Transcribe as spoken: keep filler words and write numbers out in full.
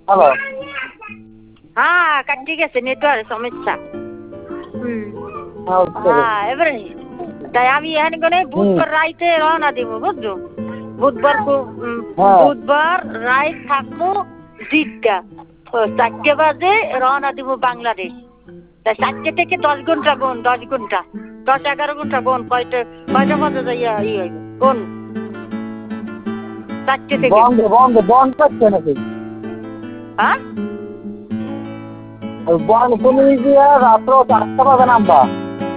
Hello. হ্যাঁ কাটি গেছে নেটওয়ার্ক সমস্যা। হুম আচ্ছা। হ্যাঁ এবারে তাই আমি এখানে গনে হুম। বুধবার রাইতে রওনা দিব বুঝছো বুধবার কো- উম, হ্যাঁ। বুধবার রাইত থাকবো দিকটা চারটে বাজে রওনা দিব বাংলাদেশ। তা চারটে থেকে দশ ঘন্টা গোন দশ ঘন্টা দশ এগারো ঘন্টা গোন কয়টা কয়টা বাজে যাইয়া ই হইবে কোন চারটে থেকে বন্ধ বন্ধ বন্ধ করছে নাকি? হ্যাঁ বন্ধ তুমি যে রাত্র চারটা বাজে নামবা।